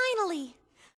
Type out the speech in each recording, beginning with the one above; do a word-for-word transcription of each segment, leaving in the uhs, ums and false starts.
Finally!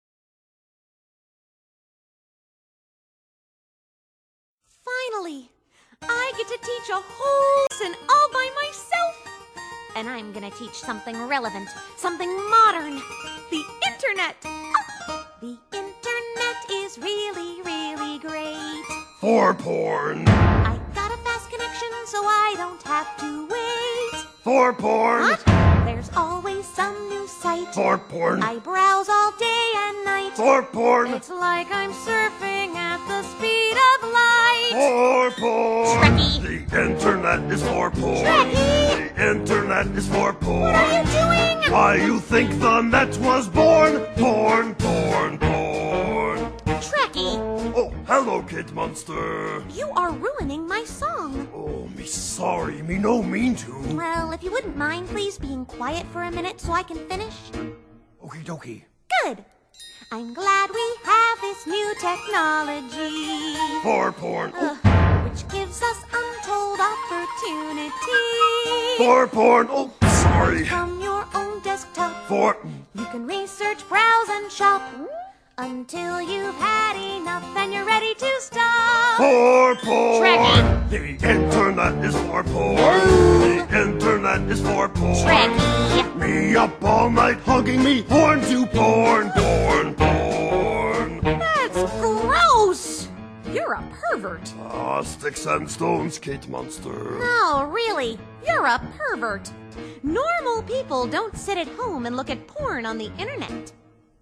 Finally! I get to teach a whole lesson all by myself! And I'm gonna teach something relevant, something modern. The internet! Oh, the internet is really, really great. For porn. I got a fast connection so I don't have to wait. For porn. What? There's always some new site. For porn. I browse all day and night. For porn. It's like I'm surfing at the speed of light. For porn. Trekkie. The internet is for porn. Trekkie. The internet is for porn. What are you doing? Why you think the net was born? Porn, porn, porn. Trekkie, Oh, hello, Kid Monster. you are ruining my song. Oh, me sorry, me no mean to. Well, if you wouldn't mind please being quiet for a minute so I can finish. Okie dokie. Good. I'm glad we have this new technology. For porn. Uh, which gives us untold opportunity. For porn. Oh, sorry. From your own desktop, For. you can research, browse, and shop until you've had enough and you're ready to stop. For porn. Trekkie. The internet is for porn. The internet is for porn. Trekkie. Me up all night hugging me horn to porn, porn, porn. That's gross! You're a pervert. Ah, sticks and stones, Kate Monster. No, really, you're a pervert. Normal people don't sit at home and look at porn on the internet.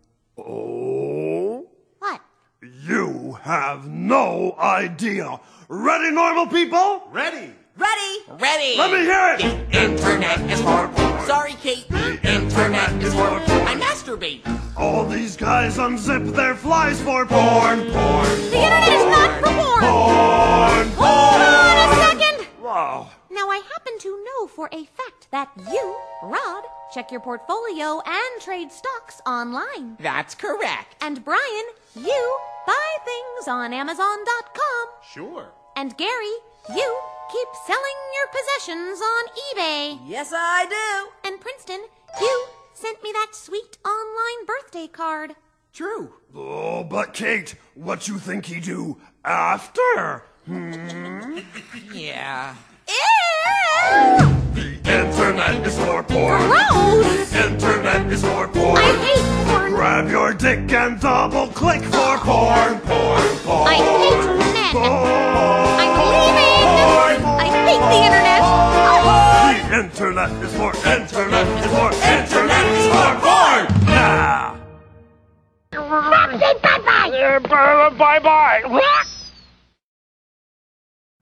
Oh? What? You have no idea. Ready, normal people? Ready! Ready? Ready! Let me hear it! The internet is for porn. Sorry, Kate. The internet is for porn. I masturbate. All these guys unzip their flies for porn, porn. The internet is not for porn! Porn, Hold on a second! Wow. Now, I happen to know for a fact that you, Rod, check your portfolio and trade stocks online. That's correct. And Brian, you buy things on Amazon dot com. Sure. And Gary, you keep selling your possessions on eBay. Yes, I do. And Princeton, you sent me that sweet online birthday card. True. Oh, but Kate, what you think he do after? Hmm? Yeah. Ew! The internet is for porn. Gross! The internet is for porn. I hate porn. Grab your dick and double click for porn, porn, porn. I hate men. Porn. I'm leaving. I hate the internet. The internet is for internet is for internet is for porn. Nah. Bye bye. Bye bye.